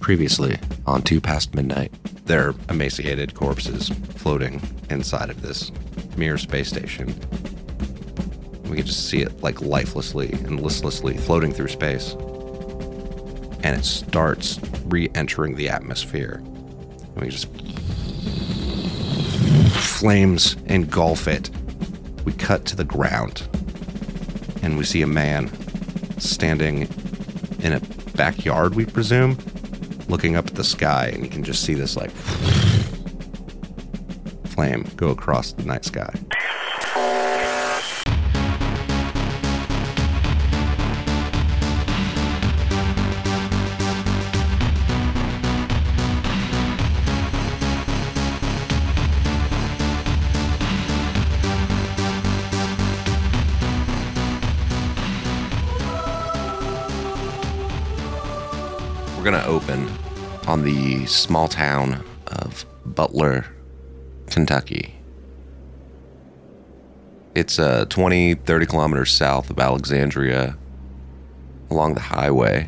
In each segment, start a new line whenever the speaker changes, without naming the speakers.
Previously, on 2 Past Midnight, there are emaciated corpses floating inside of this Mir space station. We can just see it like lifelessly and listlessly floating through space. And it starts re-entering the atmosphere. We just... flames engulf it. We cut to the ground. And we see a man standing in a backyard, we presume, looking up at the sky, and you can just see this, like, flame go across the night sky. We're going to open on the small town of Butler, Kentucky. It's 20, 30 kilometers south of Alexandria along the highway.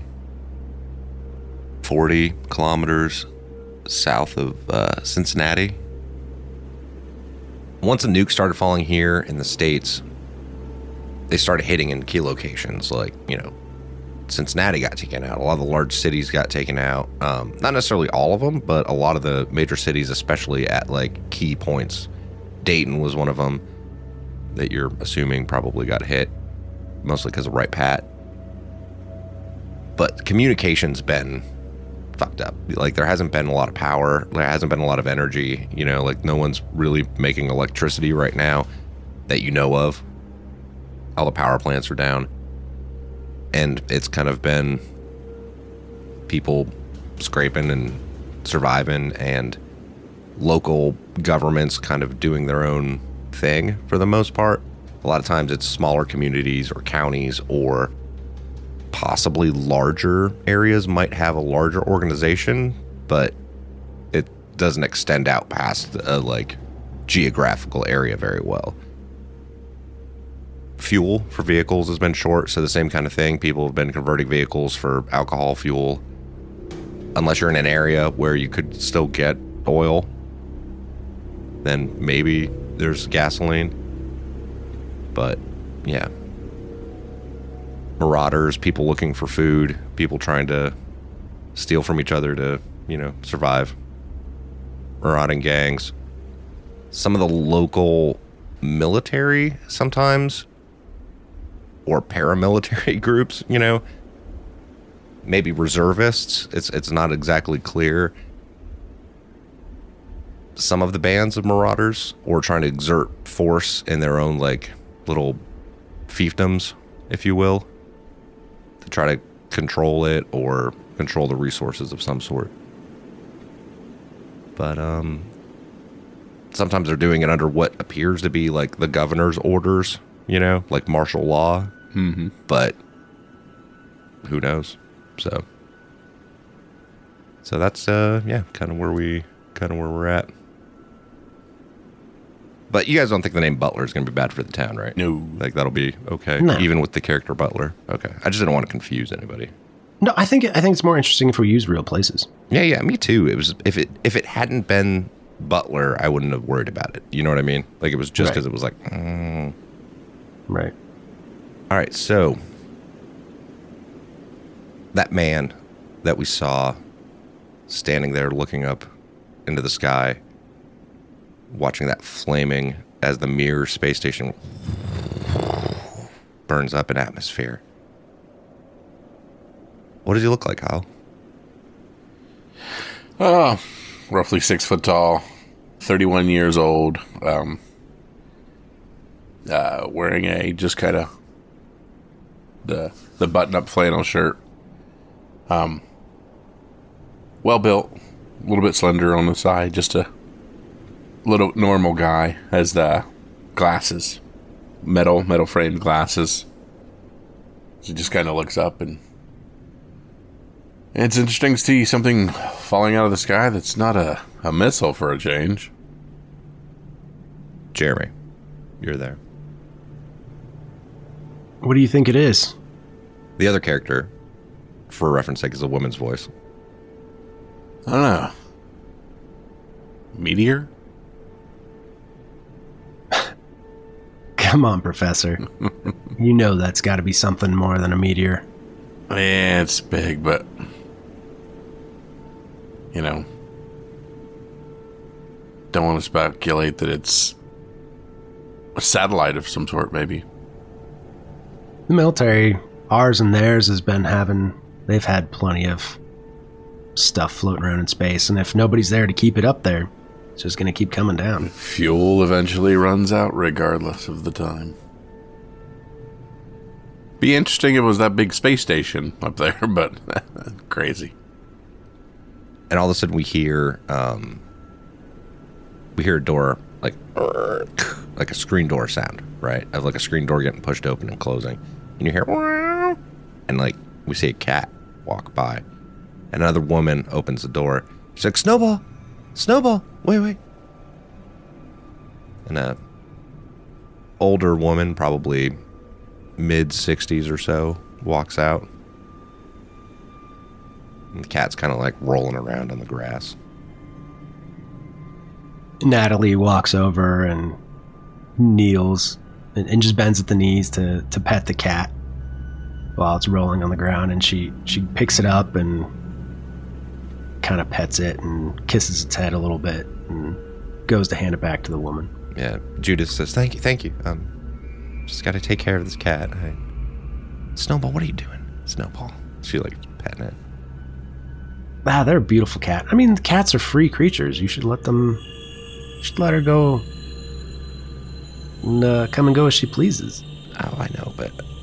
40 kilometers south of Cincinnati. Once a nuke started falling here in the States, they started hitting in key locations like, Cincinnati got taken out. A lot of the large cities got taken out. Not necessarily all of them, but a lot of the major cities, especially at like key points. Dayton was one of them that you're assuming probably got hit, mostly because of Wright Pat. But communication's been fucked up. Like, there hasn't been a lot of power. There hasn't been a lot of energy. Like, no one's really making electricity right now that you know of. All the power plants are down. And it's kind of been people scraping and surviving, and local governments kind of doing their own thing for the most part. A lot of times it's smaller communities or counties, or possibly larger areas might have a larger organization, but it doesn't extend out past a geographical area very well. Fuel for vehicles has been short, so the same kind of thing. People have been converting vehicles for alcohol fuel. Unless you're in an area where you could still get oil, then maybe there's gasoline. But, yeah. Marauders, people looking for food, people trying to steal from each other to, survive. Marauding gangs. Some of the local military sometimes, or paramilitary groups, maybe reservists. It's not exactly clear. Some of the bands of marauders, or trying to exert force in their own little fiefdoms, if you will, to try to control it or control the resources of some sort. But sometimes they're doing it under what appears to be the governor's orders, like martial law.
Mm-hmm.
But who knows? So that's kind of where we're at. But you guys don't think the name Butler is going to be bad for the town, right?
No.
That'll be okay,
No.
even with the character Butler. Okay, I just didn't want to confuse anybody.
No, I think it's more interesting if we use real places.
Yeah, me too. It was if it hadn't been Butler, I wouldn't have worried about it. You know what I mean? It was just because it was
Right.
All right, so that man that we saw standing there looking up into the sky, watching that flaming as the Mir space station burns up in atmosphere. What does he look like, Kyle?
Roughly 6 foot tall, 31 years old, wearing a just kind of the button-up flannel shirt. Well built, a little bit slender on the side, just a little normal guy. Has the glasses, metal framed glasses. So he just kind of looks up, and it's interesting to see something falling out of the sky that's not a missile for a change.
Jeremy, you're there.
What do you think it is?
The other character, for reference sake, is a woman's voice.
I don't know. Meteor?
Come on, Professor. You know that's got to be something more than a meteor.
Yeah, it's big, but... You know... Don't want to speculate that it's... a satellite of some sort, maybe.
The military, ours and theirs, they've had plenty of stuff floating around in space, and if nobody's there to keep it up there, it's just going to keep coming down.
Fuel eventually runs out regardless of the time. Be interesting if it was that big space station up there, but crazy.
And all of a sudden we hear a door, like a screen door sound, right? Of like a screen door getting pushed open and closing. And you hear, and like we see a cat walk by. And another woman opens the door. She's like, Snowball, wait. And a older woman, probably mid-60s or so, walks out. And the cat's kind of like rolling around on the grass.
Natalie walks over and kneels and just bends at the knees to pet the cat while it's rolling on the ground, and she picks it up and kind of pets it and kisses its head a little bit and goes to hand it back to the woman.
Yeah, Judith says, thank you. Just got to take care of this cat. Snowball, what are you doing? Snowball. She like petting it.
They're a beautiful cat. I mean, cats are free creatures. You should let her go and come and go as she pleases.
Oh, I know,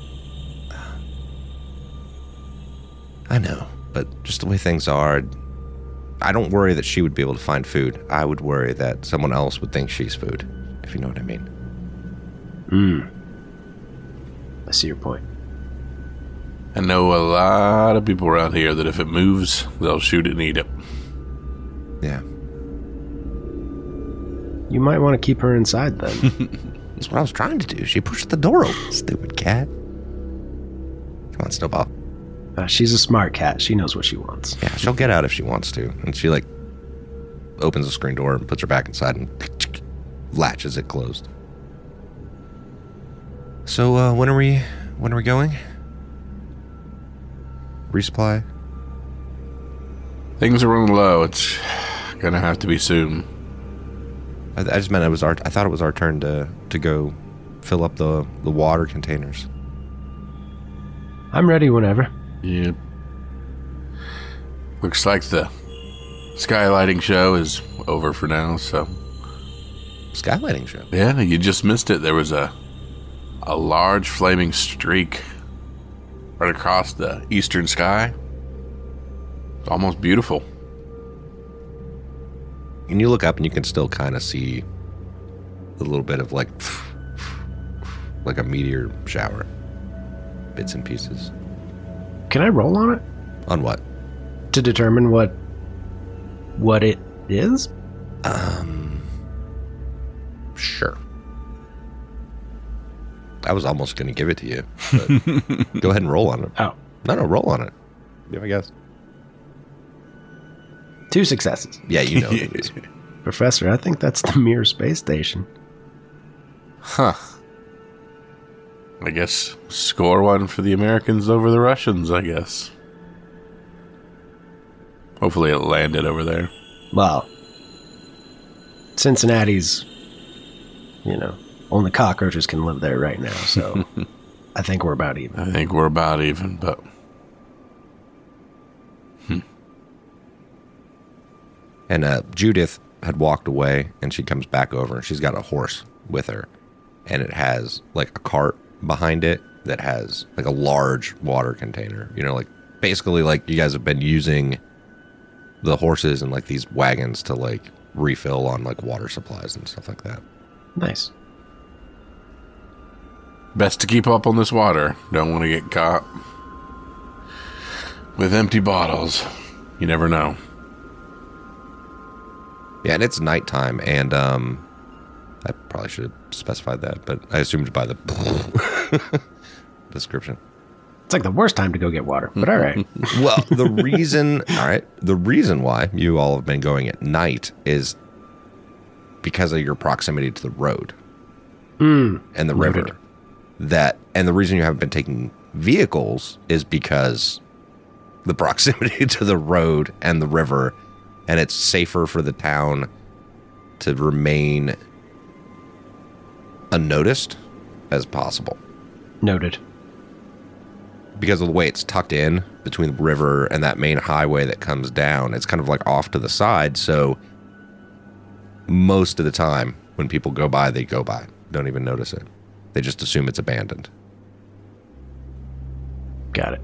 but just the way things are, I don't worry that she would be able to find food. I would worry that someone else would think she's food, if you know what I mean.
I see your point.
I know a lot of people around here that if it moves, they'll shoot it and eat it.
Yeah.
You might want to keep her inside then.
That's what I was trying to do. She pushed the door open, stupid cat. Come on, Snowball.
She's a smart cat. She knows what she wants.
Yeah, she'll get out if she wants to. And she like opens the screen door and puts her back inside and latches it closed. So when are we going? Resupply?
Things are running low. It's gonna have to be soon.
I just meant I thought it was our turn to go fill up the water containers.
I'm ready whenever.
Yep. Looks like the skylighting show is over for now, so...
Skylighting show?
Yeah, you just missed it. There was a large flaming streak right across the eastern sky. It's almost beautiful.
And you look up and you can still kind of see a little bit of like a meteor shower. Bits and pieces.
Can I roll on it?
On what?
To determine what it is?
Sure. I was almost going to give it to you, but go ahead and roll on it.
Oh.
No, roll on it. Yeah, I guess.
2 successes.
Yeah, you know it is.
Professor, I think that's the Mir space station.
Huh. I guess score one for the Americans over the Russians, I guess. Hopefully it landed over there.
Well, Cincinnati's, only cockroaches can live there right now, so I think we're about even.
I think we're about even, but...
And Judith had walked away, and she comes back over, and she's got a horse with her. And it has, like, a cart behind it that has, like, a large water container. Like, basically, like, you guys have been using the horses and, like, these wagons to, like, refill on, like, water supplies and stuff like that.
Nice.
Best to keep up on this water. Don't want to get caught with empty bottles. You never know.
Yeah, and it's nighttime, and I probably should have specified that, but I assumed by the description.
It's like the worst time to go get water, but all right.
Well, the reason why you all have been going at night is because of your proximity to the road and the river. And the reason you haven't been taking vehicles is because the proximity to the road and the river, and it's safer for the town to remain unnoticed as possible.
Noted.
Because of the way it's tucked in between the river and that main highway that comes down, it's kind of like off to the side. So most of the time when people go by, they go by. Don't even notice it. They just assume it's abandoned.
Got it.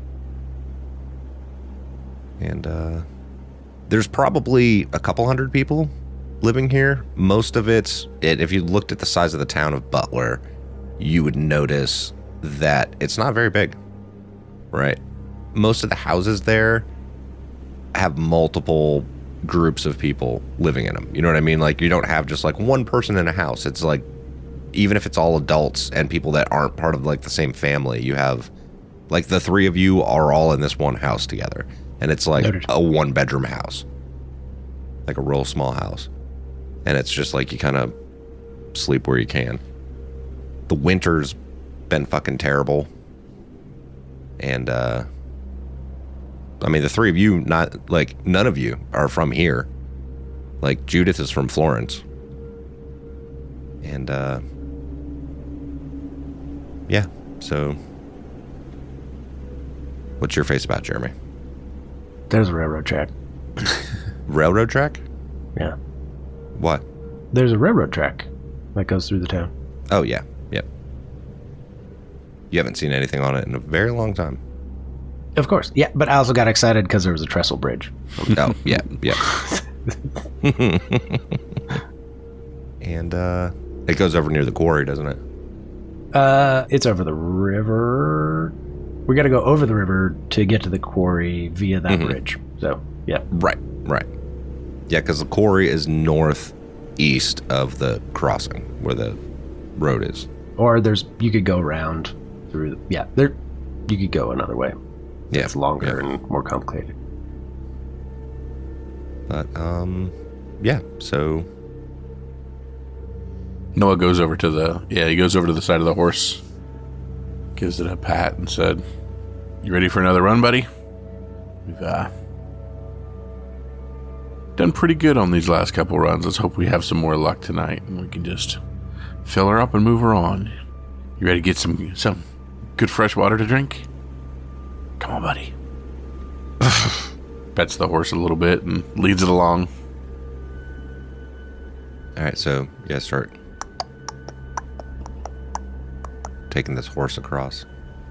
And there's probably a couple hundred people living here. Most of if you looked at the size of the town of Butler, you would notice that it's not very big. Right. Most of the houses there have multiple groups of people living in them. You know what I mean? Like, you don't have just like one person in a house. It's like, even if it's all adults and people that aren't part of like the same family, you have like the three of you are all in this one house together. And it's like a 1-bedroom house, like a real small house. And it's just like you kind of sleep where you can. The winter's been fucking terrible. And, I mean, the three of you, none of you are from here. Like, Judith is from Florence. And, yeah, so, what's your face about, Jeremy?
There's a railroad track.
Railroad track?
Yeah.
What?
There's a railroad track that goes through the town.
Oh, yeah. Yep. You haven't seen anything on it in a very long time.
Of course. Yeah, but I also got excited because there was a trestle bridge.
Oh, yeah, yeah. And it goes over near the quarry, doesn't it?
It's over the river. We got to go over the river to get to the quarry via that bridge. So, yeah.
Right. Yeah, because the quarry is northeast of the crossing where the road is.
Or you could go around through. You could go another way.
Yeah,
it's longer and more complicated.
But yeah. So
Noah goes over to the side of the horse, gives it a pat, and said, "You ready for another run, buddy? We've done pretty good on these last couple runs. Let's hope we have some more luck tonight, and we can just fill her up and move her on. You ready to get some good fresh water to drink? Come on, buddy." Pets the horse a little bit and leads it along.
All right, so you guys start taking this horse across.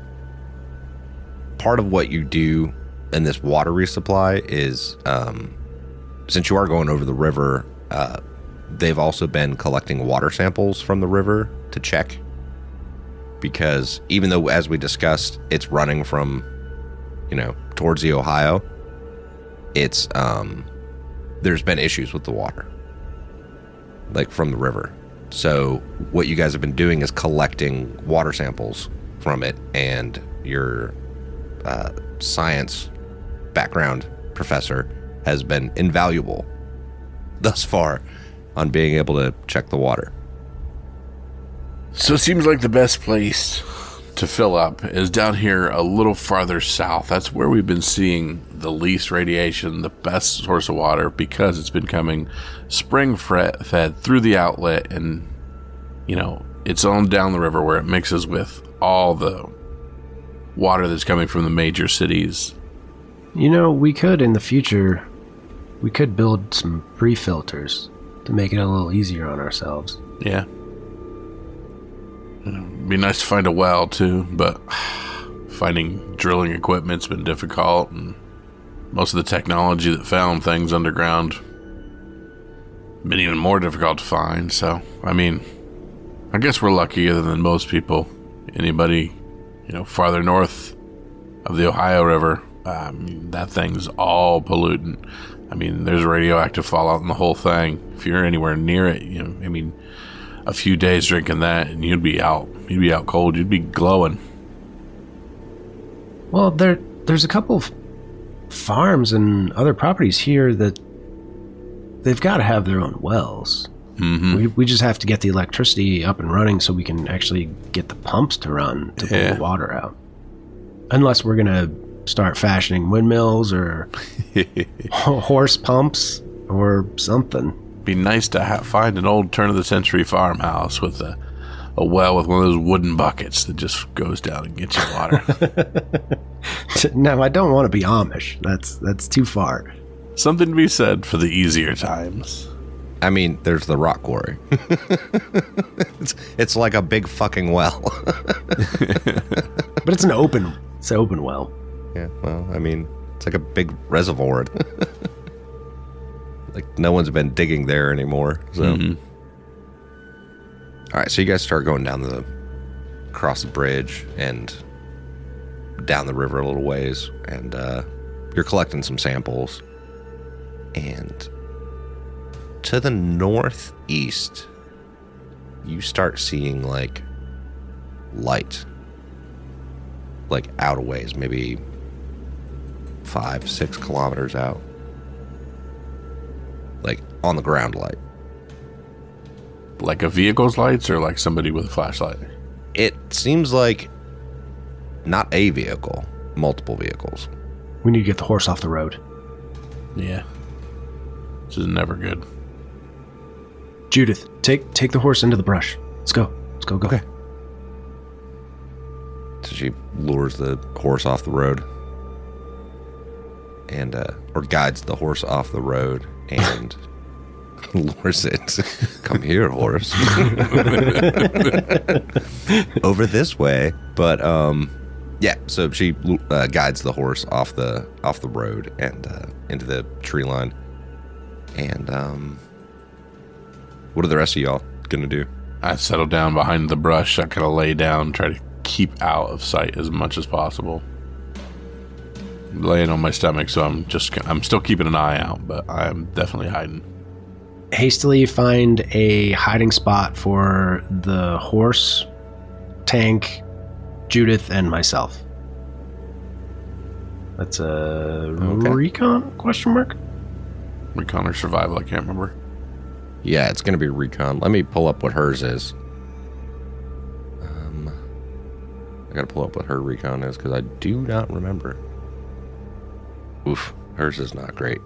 Part of what you do in this water resupply is, since you are going over the river, they've also been collecting water samples from the river to check. Because even though, as we discussed, it's running from, towards the Ohio, it's, there's been issues with the water, like from the river. So what you guys have been doing is collecting water samples from it, and your science background professor has been invaluable thus far on being able to check the water.
So it seems like the best place to fill up is down here a little farther south. That's where we've been seeing the least radiation, the best source of water, because it's been coming spring fed through the outlet, and it's on down the river where it mixes with all the water that's coming from the major cities.
We could, in the future, build some pre-filters to make it a little easier on ourselves.
Yeah. It'd be nice to find a well, too, but finding drilling equipment's been difficult, and most of the technology that found things underground been even more difficult to find. So, I guess we're luckier than most people. Anybody, farther north of the Ohio River, that thing's all pollutant. There's radioactive fallout in the whole thing. If you're anywhere near it, a few days drinking that and you'd be out cold. You'd be glowing.
Well, there's a couple of farms and other properties here that they've got to have their own wells.
Mm-hmm.
We just have to get the electricity up and running so we can actually get the pumps to run to pull the water out. Unless we're going to start fashioning windmills or horse pumps or something.
Be nice to find an old turn-of-the-century farmhouse with a well with one of those wooden buckets that just goes down and gets you water.
No, I don't want to be Amish. That's too far.
Something to be said for the easier times.
I mean, there's the rock quarry. it's like a big fucking well.
But it's an open well.
Yeah, well, I mean, it's like a big reservoir. Like, no one's been digging there anymore. So, All right, so you guys start going across the bridge and down the river a little ways, and you're collecting some samples. And to the northeast, you start seeing, like, light. Like, out a ways, maybe 5-6 kilometers out. Like, on the ground light.
Like a vehicle's lights or like somebody with a flashlight?
It seems like not a vehicle, multiple vehicles.
We need to get the horse off the road.
Yeah. This is never good.
Judith, take the horse into the brush. Let's go.
Okay. So she lures the horse off the road. And, or guides the horse off the road and lures it. Come here, horse. Over this way. But, yeah, so she guides the horse off the road and into the tree line. And what are the rest of y'all gonna do?
I settle down behind the brush. I kind of lay down, try to keep out of sight as much as possible. I'm laying on my stomach, so I'm still keeping an eye out, but I'm definitely hiding.
Hastily find a hiding spot for the horse, Tank, Judith, and myself. That's a recon question mark?
Recon or survival, I can't remember.
Yeah, it's gonna be recon. Let me pull up what hers is. I gotta pull up what her recon is because I do not remember. Oof, hers is not great.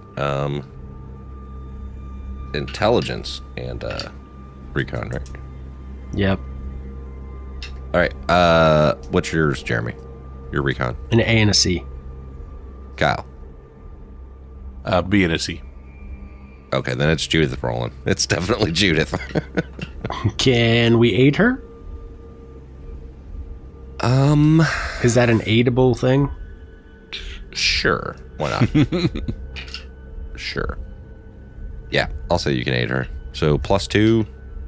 Intelligence and recon, right?
Yep.
All right. What's yours, Jeremy? Your recon.
An A and a C.
Kyle.
B and a C.
Okay, then it's Judith rolling. It's definitely Judith.
Can we aid her? Is that an aidable thing?
Sure. Why not? Sure. Yeah, I'll say you can aid her. So +2.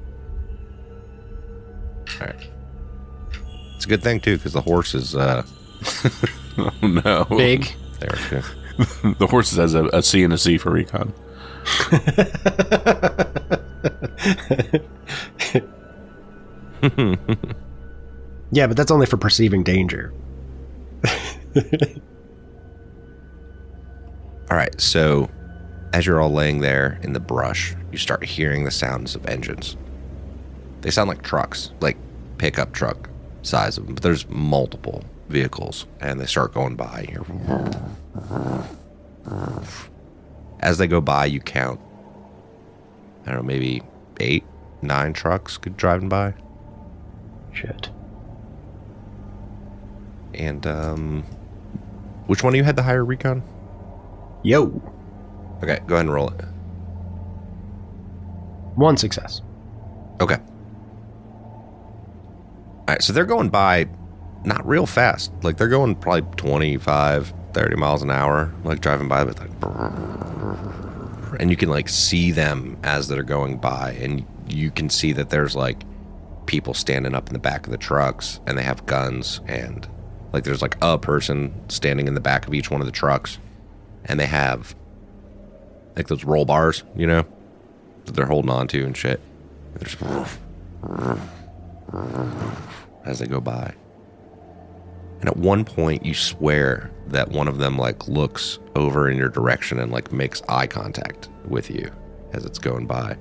All right. It's a good thing too, because the horse is
oh no,
big.
there too.
The horse has a C and a C for recon.
Yeah, but that's only for perceiving danger.
All right, so as you're all laying there in the brush, you start hearing the sounds of engines. They sound like trucks, like pickup truck size of them, but there's multiple vehicles, and they start going by. As they go by, you count, I don't know, maybe 8, 9 trucks driving by.
Shit.
And, which one of you had the higher recon?
Yo.
Okay, go ahead and roll it.
1 success.
Okay. All right, so they're going by not real fast. Like, they're going probably 25, 30 miles an hour, like driving by with like, and you can like see them as they're going by, and you can see that there's like people standing up in the back of the trucks, and they have guns, and like there's like a person standing in the back of each one of the trucks, and they have like those roll bars, you know, that they're holding on to and shit. And they're just as they go by. And at one point, you swear that one of them like looks over in your direction and like makes eye contact with you as it's going by.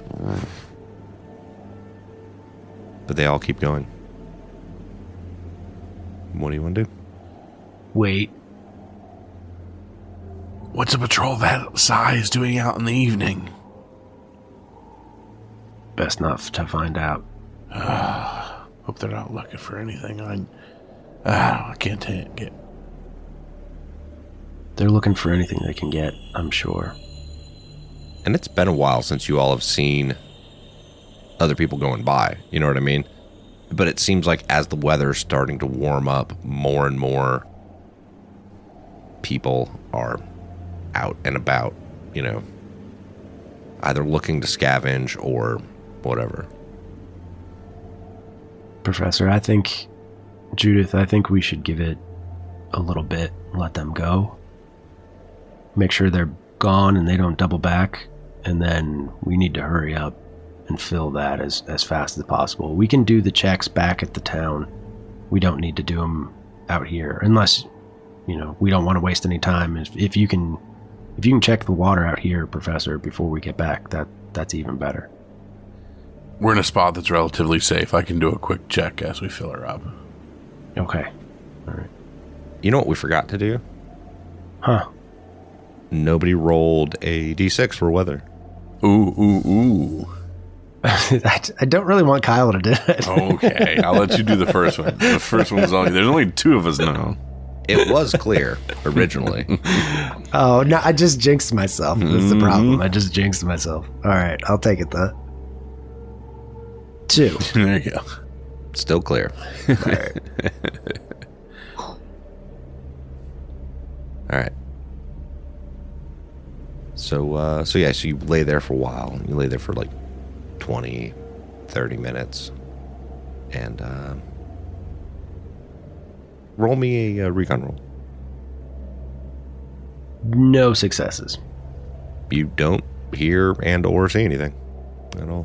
But they all keep going. What do you want to do?
Wait.
What's a patrol that size doing out in the evening?
Best not to find out.
Hope they're not looking for anything. I can't get.
They're looking for anything they can get, I'm sure.
And it's been a while since you all have seen other people going by. You know what I mean? But it seems like as the weather's starting to warm up, more and more people are out and about, you know, either looking to scavenge or whatever.
Professor, Judith, I think we should give it a little bit, let them go. Make sure they're gone and they don't double back, and then we need to hurry up and fill that as fast as possible. We can do the checks back at the town. We don't need to do them out here, unless, you know, we don't want to waste any time. If you can check the water out here, Professor, before we get back, that's even better.
We're in a spot that's relatively safe. I can do a quick check as we fill her up.
Okay. All right.
You know what we forgot to do?
Huh.
Nobody rolled a d6 for weather.
Ooh.
I don't really want Kyle to do it.
Okay, I'll let you do the first one. The first one's only, there's only two of us now.
It was clear originally.
Oh, no, I just jinxed myself. That's the problem. I just jinxed myself. All right, I'll take it though. 2.
There you go.
Still clear.
All right.
All right. So you lay there for a while. You lay there for like 20, 30 minutes. And roll me a recon roll.
No successes.
You don't hear and or see anything at all.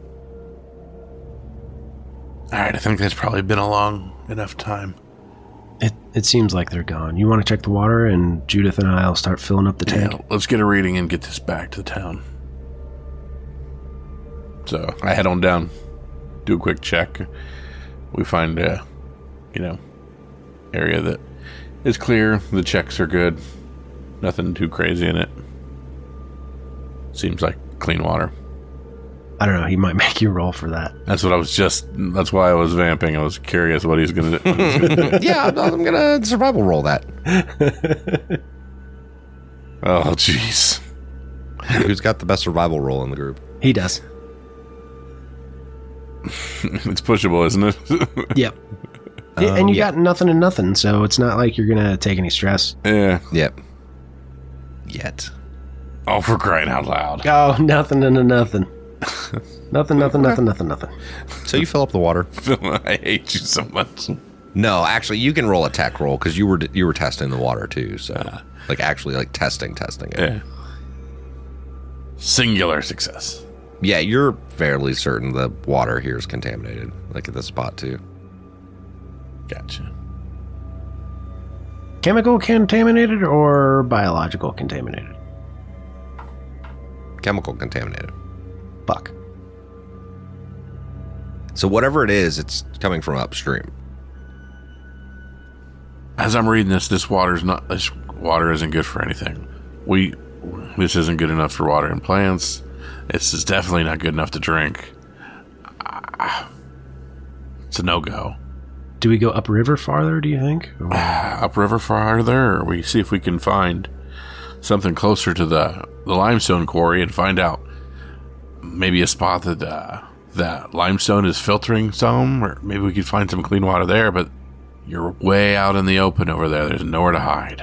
All right, I think that's probably been a long enough time.
It seems like they're gone. You want to check the water, and Judith and I will start filling up the tank?
Yeah, let's get a reading and get this back to the town. So I head on down, do a quick check. We find a, area that is clear. The checks are good. Nothing too crazy in it. Seems like clean water.
I don't know. He might make you roll for that.
That's why I was vamping. I was curious what he's going to do.
Yeah, I'm going to survival roll that.
Oh, jeez.
Who's got the best survival roll in the group?
He does.
It's pushable, isn't it?
Yep. And you got nothing and nothing, so it's not like you're going to take any stress.
Yeah.
Yep. Yet.
Oh, for crying out loud.
Oh, nothing and a nothing. Nothing.
So you fill up the water.
Phil, I hate you so much.
No, actually, you can roll a tech roll because you were testing the water too. So, actually testing it.
Yeah. Singular success.
Yeah, you're fairly certain the water here is contaminated, like at this spot too.
Gotcha.
Chemical contaminated or biological contaminated?
Chemical contaminated.
Fuck.
So whatever it is, it's coming from upstream.
As I'm reading this water isn't good for anything. This isn't good enough for water and plants. This is definitely not good enough to drink. It's a no-go.
Do we go upriver farther, do you think?
Upriver farther, or we see if we can find something closer to the limestone quarry and find out maybe a spot that limestone is filtering some, or maybe we could find some clean water there, but you're way out in the open over there. There's nowhere to hide.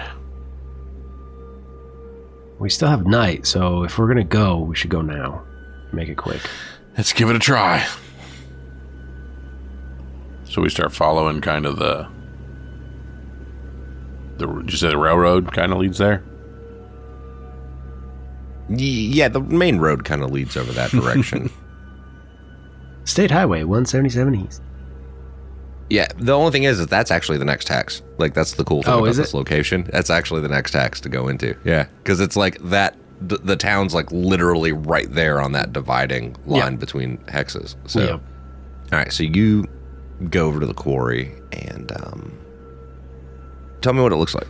We still have night, so if we're going to go, we should go now. Make it quick.
Let's give it a try. So we start following kind of did you say the railroad kind of leads there?
Yeah, the main road kind of leads over that direction.
State Highway 177 East.
Yeah, the only thing is that's actually the next hex. Like, that's the cool thing about this location. That's actually the next hex to go into. Yeah, because it's like that. The town's like literally right there on that dividing line between hexes. So, all right, so you go over to the quarry and tell me what it looks like.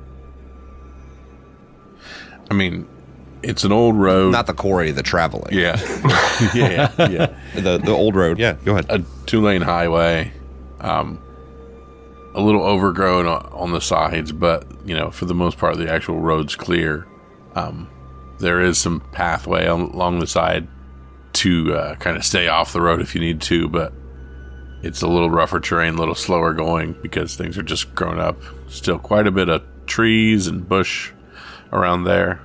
I mean, it's an old road.
Not the quarry, the traveling.
Yeah. yeah.
The old road. Yeah, go ahead.
A 2-lane highway. A little overgrown on the sides, but, for the most part, the actual road's clear. There is some pathway along the side to kind of stay off the road if you need to, but it's a little rougher terrain, a little slower going because things are just grown up. Still quite a bit of trees and bush around there,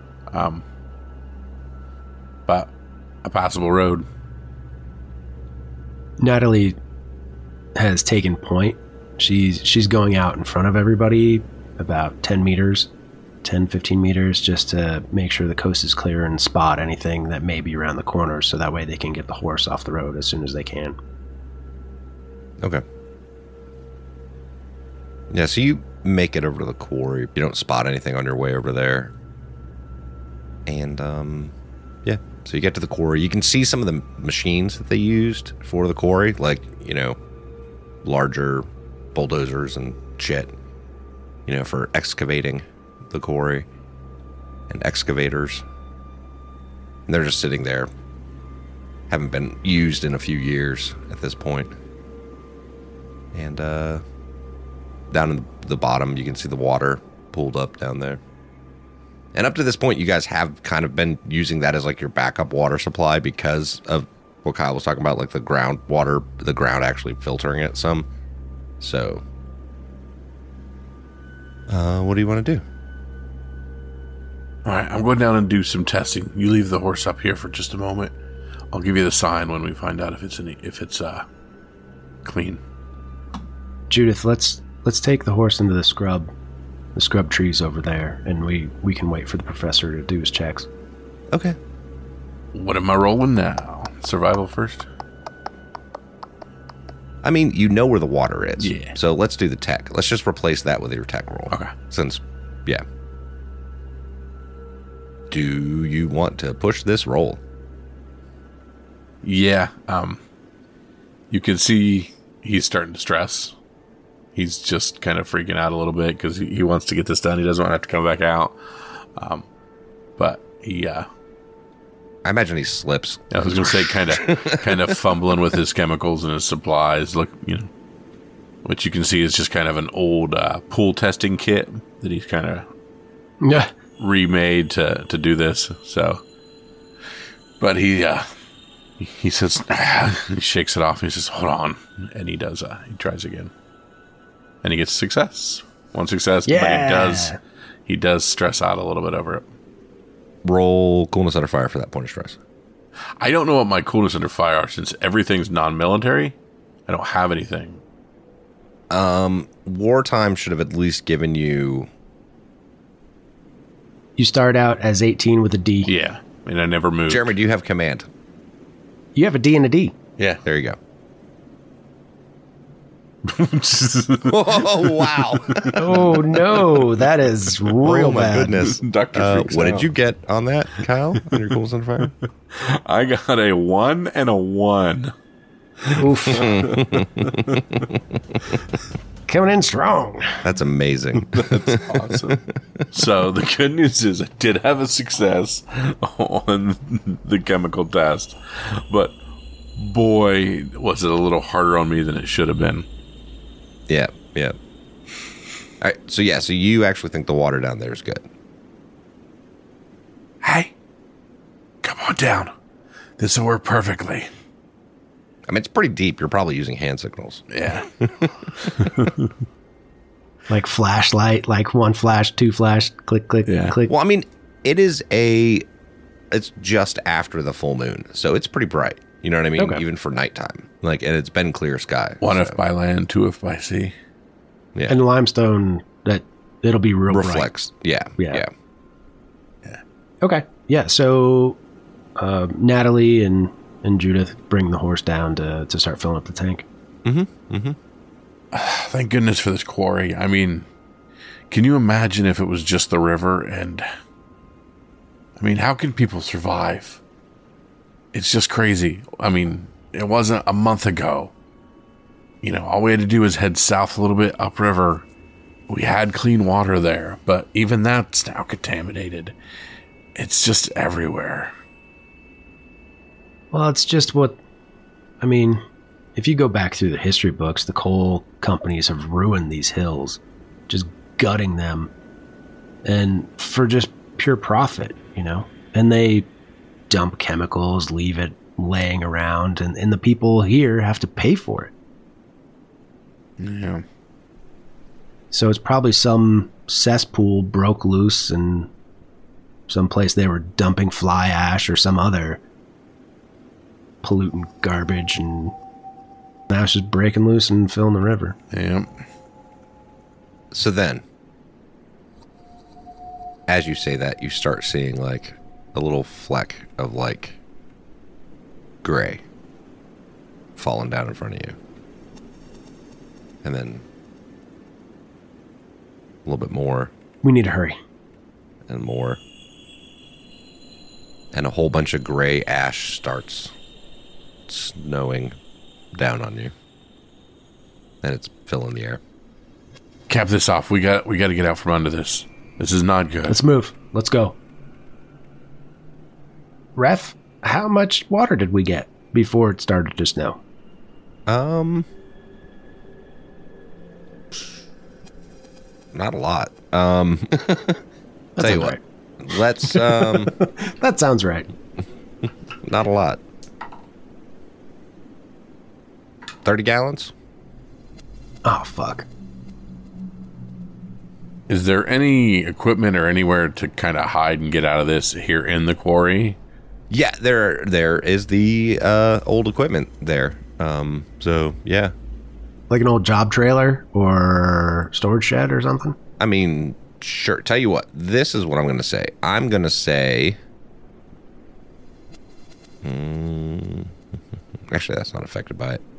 but a passable road.
Natalie has taken point. She's going out in front of everybody about 10 meters. 10, 15 meters just to make sure the coast is clear and spot anything that may be around the corners so that way they can get the horse off the road as soon as they can.
Okay. Yeah, so you make it over to the quarry. You don't spot anything on your way over there. And, yeah, so you get to the quarry. You can see some of the machines that they used for the quarry, like, larger bulldozers and shit, for excavating the quarry and excavators, and they're just sitting there, haven't been used in a few years at this point. And down in the bottom you can see the water pooled up down there, and up to this point you guys have kind of been using that as like your backup water supply because of what Kyle was talking about, like the ground actually filtering it some. So what do you want to do?
All right, I'm going down and do some testing. You leave the horse up here for just a moment. I'll give you the sign when we find out if it's clean.
Judith, let's take the horse into the scrub trees over there, and we can wait for the professor to do his checks.
Okay.
What am I rolling now? Survival first?
I mean, you know where the water is.
Yeah.
So let's do the tech. Let's just replace that with your tech roll.
Okay.
Yeah. Do you want to push this roll?
Yeah. You can see he's starting to stress. He's just kind of freaking out a little bit because he wants to get this done. He doesn't want to have to come back out. But he... I
imagine he slips.
I was going to say kind of fumbling with his chemicals and his supplies. Look, what you can see is just kind of an old pool testing kit that he's kind of remade to do this. So, but he says, he shakes it off and he says, hold on. And he does, he tries again. And he gets success. One success, but he does stress out a little bit over it.
Roll coolness under fire for that point of stress.
I don't know what my coolness under fire are since everything's non-military. I don't have anything.
Wartime should have at least given you...
You start out as 18 with a D.
Yeah, and I never moved.
Jeremy, do you have command?
You have a D and a D.
Yeah, there you go. Oh, wow.
Oh, no. That is real
my
bad.
Goodness.
Dr.
What did you get on that, Kyle, on your coolness under fire?
I got a 1 and a 1.
Oof. Coming in strong.
That's amazing.
That's awesome. So the good news is I did have a success on the chemical test, but boy, was it a little harder on me than it should have been.
Yeah. All right, so you actually think the water down there is good.
Hey, come on down. This will work perfectly.
I mean, it's pretty deep. You're probably using hand signals.
Yeah.
Like flashlight, like 1 flash, 2 flash, click, click, click.
Well, I mean, it's just after the full moon, so it's pretty bright. You know what I mean? Okay. Even for nighttime. Like, and it's been clear sky.
1 if by land, 2 if by sea.
Yeah. And limestone, it'll be real
reflects.
Bright.
Yeah.
Okay. Yeah. So, Natalie and Judith bring the horse down to start filling up the tank.
Mm-hmm.
Thank goodness for this quarry. I mean, can you imagine if it was just the river? And I mean, how can people survive? It's just crazy. I mean, it wasn't a month ago. You know, all we had to do was head south a little bit upriver. We had clean water there, but even that's now contaminated. It's just everywhere.
Well, it's just what... I mean, if you go back through the history books, the coal companies have ruined these hills, just gutting them, and for just pure profit, you know? And they dump chemicals, leave it laying around, and the people here have to pay for it.
Yeah.
So it's probably some cesspool broke loose and someplace they were dumping fly ash or some other pollutant garbage, and now it's just breaking loose and filling the river.
Yeah.
So then, as you say that, you start seeing like a little fleck of like gray falling down in front of you. And then a little bit more.
We need to hurry.
And more. And a whole bunch of gray ash starts snowing down on you. And it's filling the air.
Cap this off. We got to get out from under this. This is not good.
Let's move. Let's go. Ref, how much water did we get before it started to snow?
Not a lot. Tell you what.
Right.
Let's
That sounds right.
not a lot. 30 gallons?
Oh, fuck.
Is there any equipment or anywhere to kind of hide and get out of this here in the quarry?
Yeah, there is the old equipment there. So yeah.
Like an old job trailer or storage shed or something?
I mean, sure. Tell you what, this is what I'm going to say. I'm going to say... actually, that's not affected by it.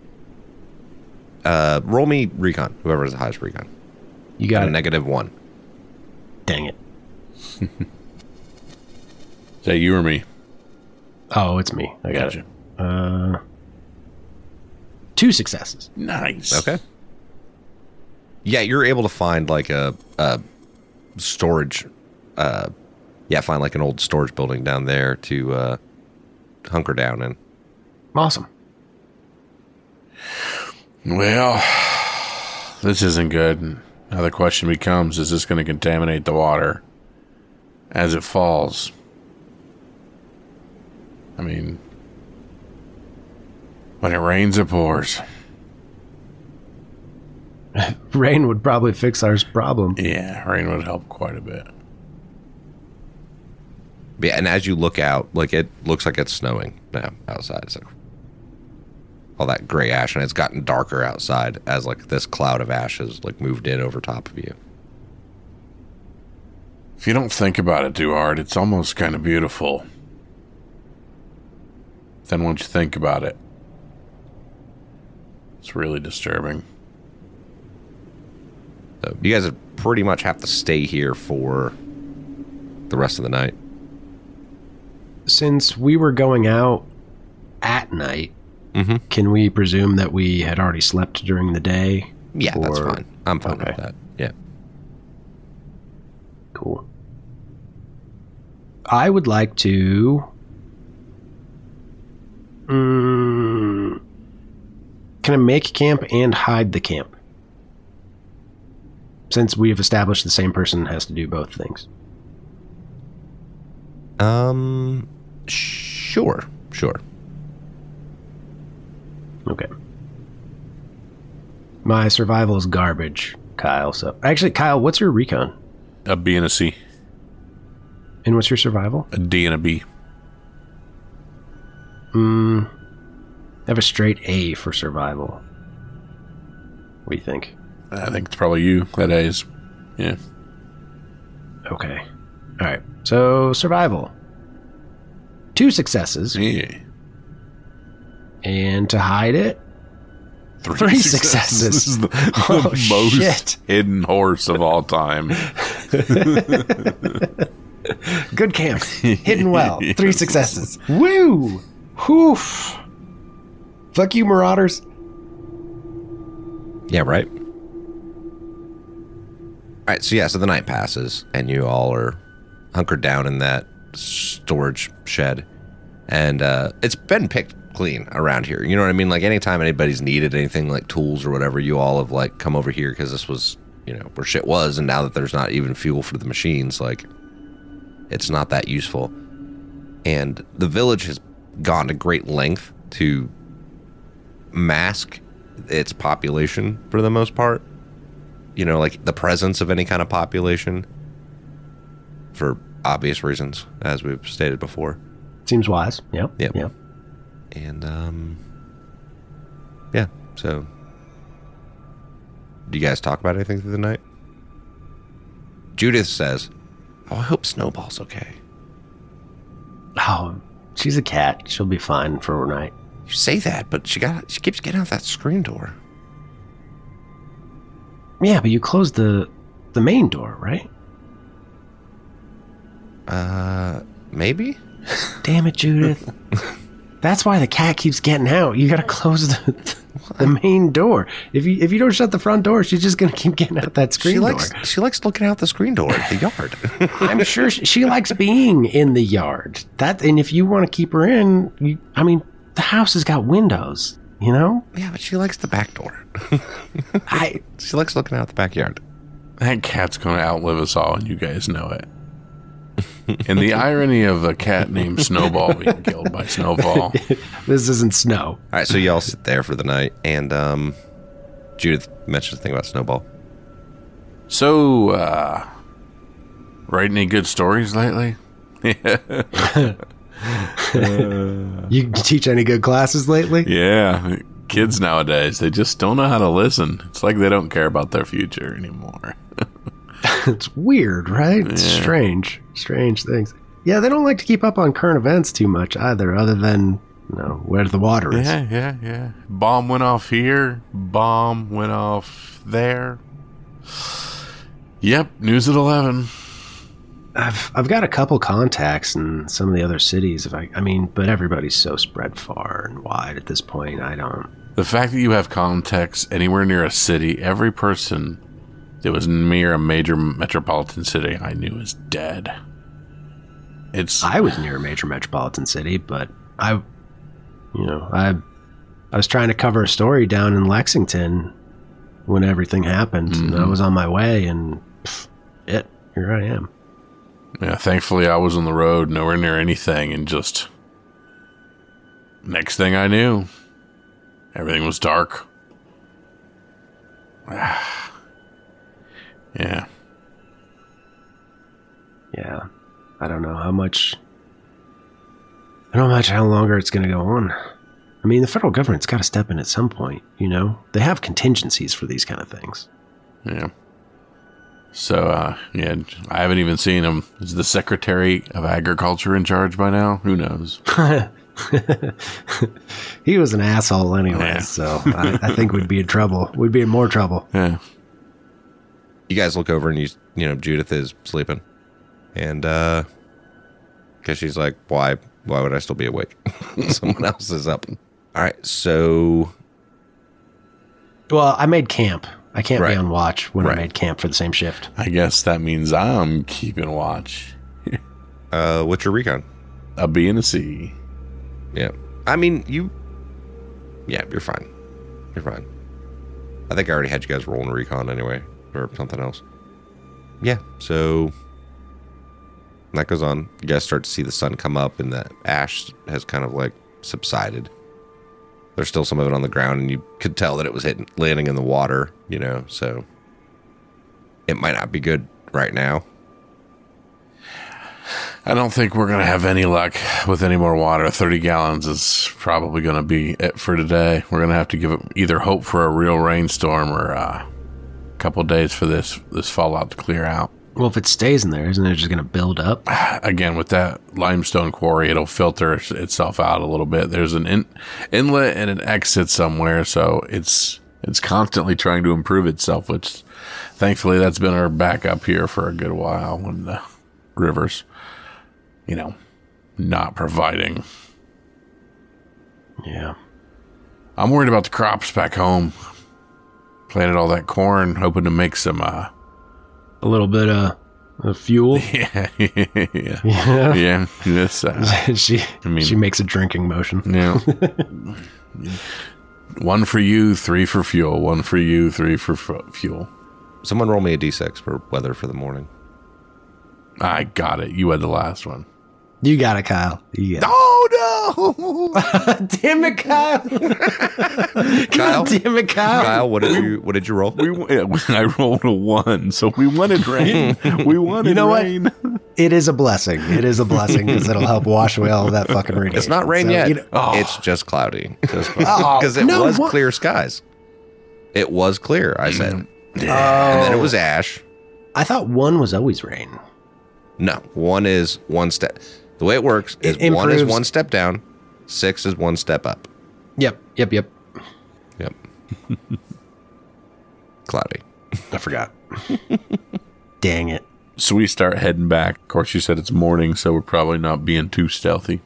Roll me recon, whoever has the highest recon.
You got
a
it.
-1.
Dang it.
Is that you or me?
Oh, it's me. I got
Gotcha.
it. 2 successes.
Nice.
Okay. Yeah, you're able to find like a storage. Find like an old storage building down there to hunker down in.
Awesome.
Well, this isn't good. Now the question becomes, is this going to contaminate the water as it falls? I mean, when it rains, it pours.
Rain would probably fix our problem.
Yeah, rain would help quite a bit.
Yeah, and as you look out, like it looks like it's snowing now outside. It's like all that gray ash, and it's gotten darker outside as like this cloud of ash has like moved in over top of you.
If you don't think about it too hard, it's almost kind of beautiful. Then once you think about it, it's really disturbing.
So you guys pretty much have to stay here for the rest of the night.
Since we were going out at night, can we presume that we had already slept during the day?
Yeah, that's
Or-
fine. I'm fine
Okay.
with that. Yeah.
Cool. I would like to... can I make camp and hide the camp? Since we have established the same person has to do both things.
Sure.
Okay. My survival is garbage, Kyle. So actually, Kyle, what's your recon?
A B and a C.
And what's your survival?
A D and a B.
I have a straight A for survival. What do you think?
I think it's probably you. That A is. Yeah.
Okay. All right. So survival. 2 successes.
Yeah.
And to hide it, 3 successes.
This is the
Oh,
most
shit.
hidden horse of all time.
Good camp. Hidden well. 3 successes. Woo! Whoof. Fuck you, Marauders.
Yeah, right. All right, so the night passes, and you all are hunkered down in that storage shed, and it's been picked clean around here. You know what I mean? Like, anytime anybody's needed anything like tools or whatever, you all have like come over here because this was, you know, where shit was, and now that there's not even fuel for the machines, like, it's not that useful. And the village has gone to great length to mask its population for the most part. You know, like the presence of any kind of population for obvious reasons, as we've stated before.
Seems wise. Yep.
And, yeah, so do you guys talk about anything through the night? Judith says, "Oh, I hope Snowball's okay."
Oh, she's a cat. She'll be fine for a night.
You say that, but she keeps getting out that screen door.
Yeah, but you closed the main door, right?
Maybe?
Damn it, Judith. That's why the cat keeps getting out. You gotta close the main door. If you don't shut the front door, she's just gonna keep getting out that screen door.
She likes looking out the screen door at the yard.
I'm sure she likes being in the yard. And if you want to keep her in, the house has got windows, you know?
Yeah, but she likes the back door.
I
She likes looking out the backyard.
That cat's going to outlive us all, and you guys know it. And the irony of a cat named Snowball being killed by Snowfall.
This isn't snow.
All right, so y'all sit there for the night, and Judith mentioned the thing about Snowball.
So, write any good stories lately?
You teach any good classes lately?
Yeah, kids nowadays, they just don't know how to listen. It's like they don't care about their future anymore.
It's weird, right? It's strange things. Yeah, they don't like to keep up on current events too much either, other than, where the water is.
Yeah. Bomb went off here. Bomb went off there. Yep, news at 11.
I've got a couple contacts in some of the other cities. But everybody's so spread far and wide at this point. I don't.
The fact that you have contacts anywhere near a city, every person that was near a major metropolitan city I knew is dead.
I was near a major metropolitan city, but I was trying to cover a story down in Lexington when everything happened, and I was on my way, and here I am.
Yeah, thankfully I was on the road, nowhere near anything, and just next thing I knew, everything was dark. Yeah.
Yeah. I don't know how longer it's going to go on. I mean, the federal government's got to step in at some point, They have contingencies for these kind of things.
Yeah. So, I haven't even seen him. Is the Secretary of Agriculture in charge by now? Who knows?
He was an asshole anyway, so I think we'd be in trouble. We'd be in more trouble.
Yeah.
You guys look over and Judith is sleeping. And, because she's like, why would I still be awake? Someone else is up. All right, so.
Well, I made camp. I can't be
Right.
on watch when
Right.
I made camp for the same shift.
I guess that means I'm keeping watch.
What's your recon?
A B and a C.
Yeah. I mean, you're fine. You're fine. I think I already had you guys rolling recon anyway, or something else. Yeah, so that goes on. You guys start to see the sun come up, and the ash has kind of like subsided. There's still some of it on the ground, and you could tell that it was landing in the water, so it might not be good right now.
I don't think we're going to have any luck with any more water. 30 gallons is probably going to be it for today. We're going to have to give it either hope for a real rainstorm or a couple days for this fallout to clear out.
Well, if it stays in there, isn't it just going to build up?
Again, with that limestone quarry, it'll filter itself out a little bit. There's an inlet and an exit somewhere, so it's constantly trying to improve itself, which thankfully that's been our backup here for a good while when the river's, not providing.
Yeah.
I'm worried about the crops back home. Planted all that corn, hoping to make some
a little bit of fuel.
yeah.
Yeah.
This
she makes a drinking motion.
Yeah. 1 for you, 3 for fuel. 1 for you, 3 for fuel.
Someone roll me a d6 for weather for the morning.
I got it. You had the last one.
You got it, Kyle. You got it.
Oh no!
Damn it, Kyle!
Kyle?
God damn it, Kyle!
Kyle, what did you roll?
I rolled a 1, so we wanted rain. We wanted rain.
What? It is a blessing. It is a blessing because it'll help wash away all of that fucking radiation.
It's not rain yet. It's just cloudy. Because it was clear skies. It was clear, I said.
Yeah.
And then it was ash.
I thought 1 was always rain.
No, 1 is 1 step. The way it works is 1 is 1 step down, 6 is 1 step up.
Yep.
Cloudy.
I forgot. Dang it.
So we start heading back. Of course, you said it's morning, so we're probably not being too stealthy.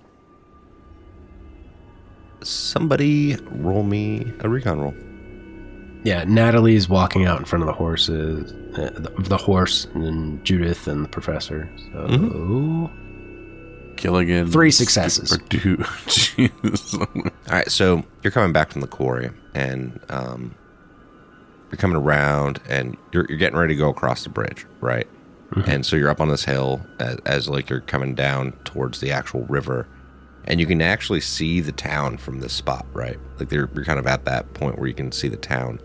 Somebody roll me a recon roll.
Yeah, Natalie's walking out in front of the horses, the horse, and then Judith and the professor. So,
Gilligan.
3 successes.
Jesus.
All right, so you're coming back from the quarry, and you're coming around, and you're getting ready to go across the bridge, right? Mm-hmm. And so you're up on this hill as like you're coming down towards the actual river, and you can actually see the town from this spot, right? Like you're kind of at that point where you can see the town.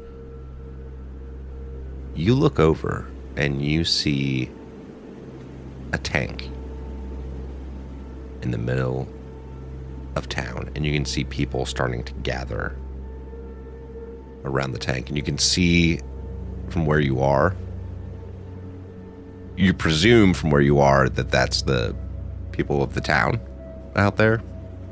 You look over, and you see a tank in the middle of town, and you can see people starting to gather around the tank, and you can see from where you are, you presume from where you are that that's the people of the town out there.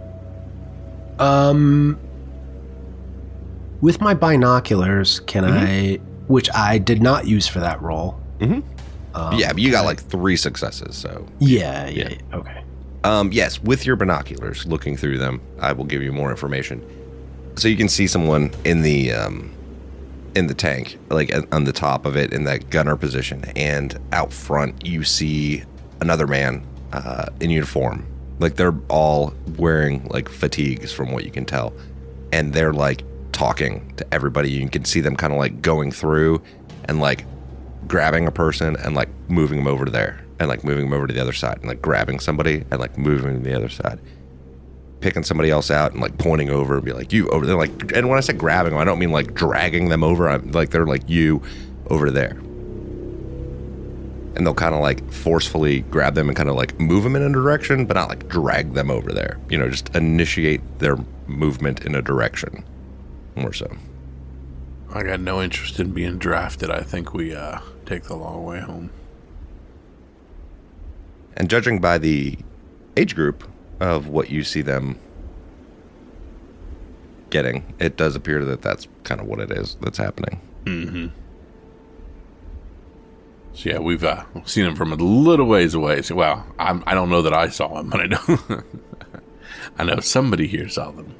With my binoculars, can I, which I did not use for that roll.
Yeah, but you got like 3 successes, so.
Yeah, okay.
Yes, with your binoculars, looking through them, I will give you more information. So you can see someone in the tank, like on the top of it, in that gunner position, and out front you see another man in uniform. Like they're all wearing like fatigues, from what you can tell, and they're like talking to everybody. You can see them kind of like going through and like grabbing a person and like moving them over to there, and like moving them over to the other side, and like grabbing somebody and like moving them to the other side, picking somebody else out and like pointing over and be like, you over there. Like, and when I say grabbing them, I don't mean like dragging them over. I'm like, they're like, you over there. And they'll kind of like forcefully grab them and kind of like move them in a direction, but not like drag them over there. Just initiate their movement in a direction more so.
I got no interest in being drafted. I think we take the long way home.
And judging by the age group of what you see them getting, it does appear that that's kind of what it is that's happening.
Mm-hmm. So yeah, we've seen him from a little ways away. So, well, I don't know that I saw him, but I know I know somebody here saw them.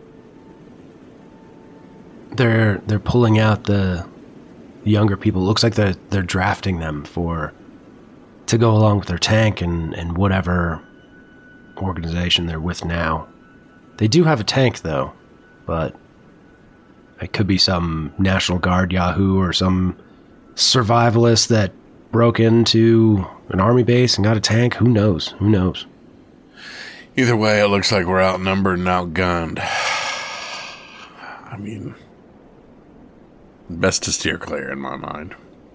They're pulling out the younger people. It looks like they're drafting them to go along with their tank and whatever organization they're with now. They do have a tank though, but it could be some National Guard Yahoo or some survivalist that broke into an army base and got a tank. Who knows?
Either way, it looks like we're outnumbered and outgunned. I mean, best to steer clear in my mind.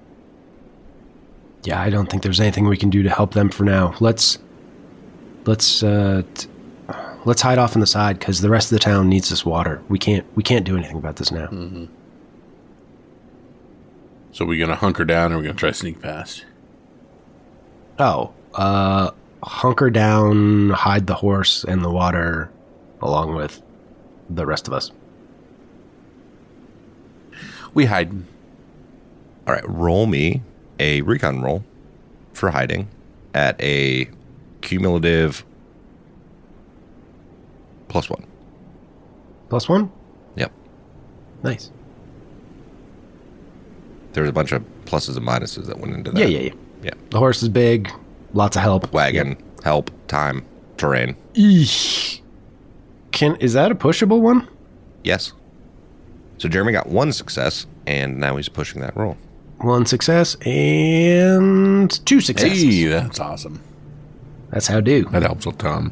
Yeah, I don't think there's anything we can do to help them for now. Let's hide off on the side because the rest of the town needs this water. We can't do anything about this now.
Mm-hmm. So we gonna hunker down or we gonna try to sneak past?
Hunker down, hide the horse in the water, along with the rest of us.
We hide.
All right, roll me a recon roll for hiding at a cumulative +1.
+1?
Yep.
Nice.
There's a bunch of pluses and minuses that went into that.
Yeah.
Yeah.
The horse is big, lots of help.
Wagon, help, time, terrain.
Eesh. Is that a pushable one?
Yes. So Jeremy got 1 success, and now he's pushing that roll.
1 success and 2 successes.
Hey, that's awesome.
That's how do.
That helps a ton.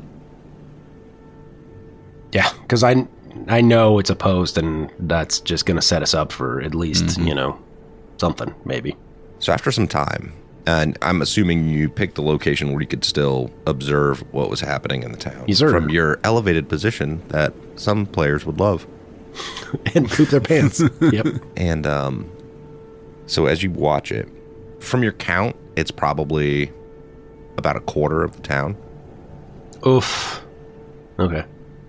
Yeah, because I know it's opposed, and that's just going to set us up for at least, something, maybe.
So after some time, and I'm assuming you picked the location where you could still observe what was happening in the town.
Yes, sir.
From your elevated position that some players would love.
And poop their pants. Yep.
And so as you watch it, from your count, it's probably about a quarter of the town.
Oof. Okay.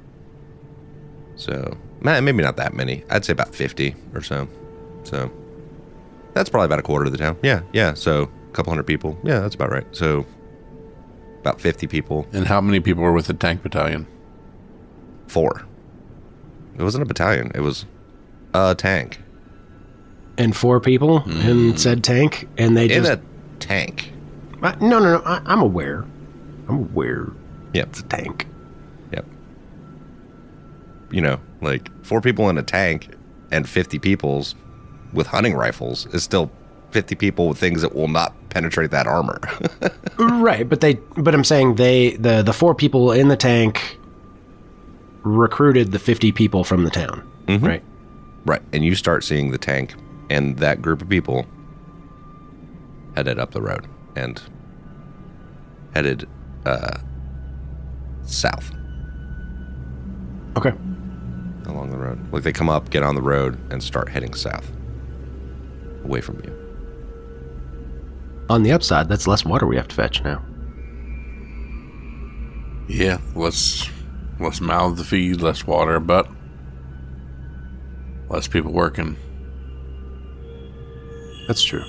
So maybe not that many. I'd say about 50 or so. So that's probably about a quarter of the town. Yeah. So a couple hundred people. Yeah, that's about right. So about 50 people.
And how many people were with the tank battalion?
4. It wasn't a battalion. It was a tank.
And 4 people in said tank, and they
In
just...
a tank.
No. I'm aware.
Yep.
It's a tank.
Yep. 4 people in a tank and 50 peoples with hunting rifles is still 50 people with things that will not penetrate that armor.
Right, but I'm saying the 4 people in the tank recruited the 50 people from the town, right?
Right. And you start seeing the tank and that group of people headed up the road and headed south
Okay.
along the road. Like they come up, get on the road, and start heading south away from you.
On the upside, that's less water we have to fetch now.
Yeah, less mouth to feed, less water, but less people working.
That's true.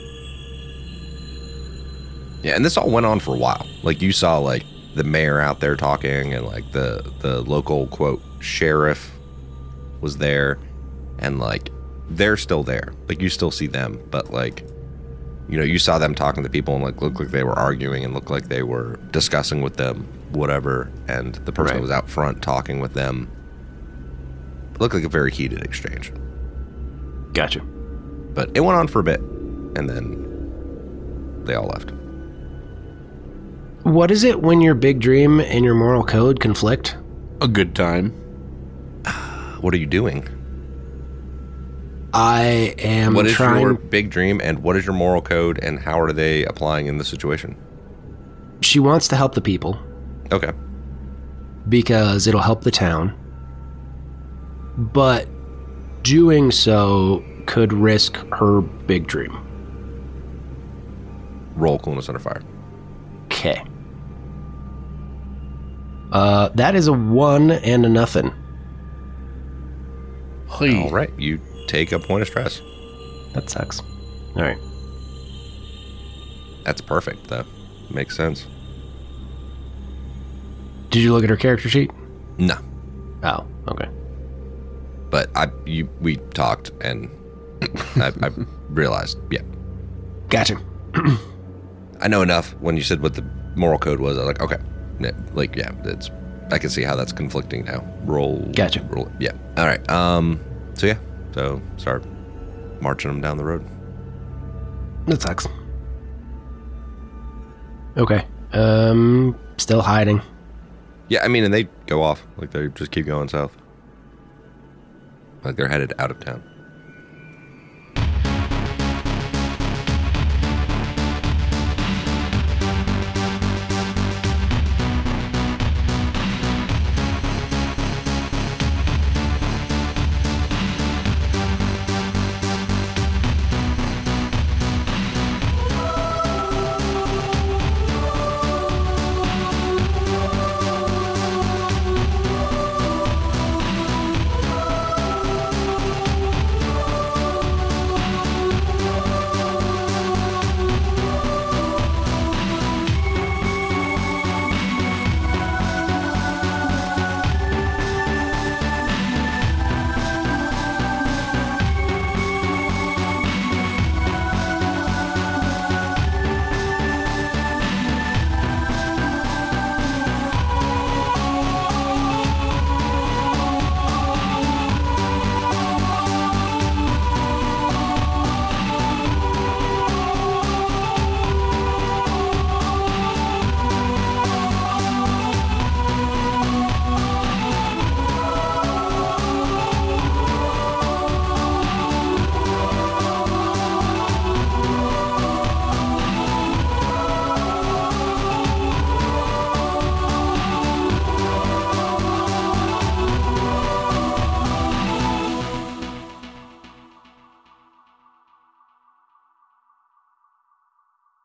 Yeah, and this all went on for a while. Like you saw like the mayor out there talking, and like the local quote sheriff was there, and like they're still there. Like you still see them, but like you saw them talking to people and like looked like they were arguing and looked like they were discussing with them whatever, and the person that was out front talking with them looked like a very heated exchange.
Gotcha.
But it went on for a bit, and then they all left.
What is it when your big dream and your moral code conflict?
A good time.
What are you doing?
I am
What is
trying...
your big dream, and what is your moral code, and how are they applying in this situation?
She wants to help the people
Okay.
because it'll help the town. But doing so could risk her big dream.
Roll coolness under fire.
Okay. That is a 1 and a nothing.
Hey.
All right. You take a point of stress.
That sucks. All right.
That's perfect, though. Makes sense.
Did you look at her character sheet?
No.
Oh, okay.
But we talked, and I realized, yeah.
Gotcha.
I know enough. When you said what the moral code was, I was like, okay. Yeah, I can see how that's conflicting now.
Gotcha.
Roll. Yeah. All right. So start marching them down the road.
That sucks. Okay. Still hiding.
Yeah, I mean, and they go off. Like, they just keep going south. Like, they're headed out of town.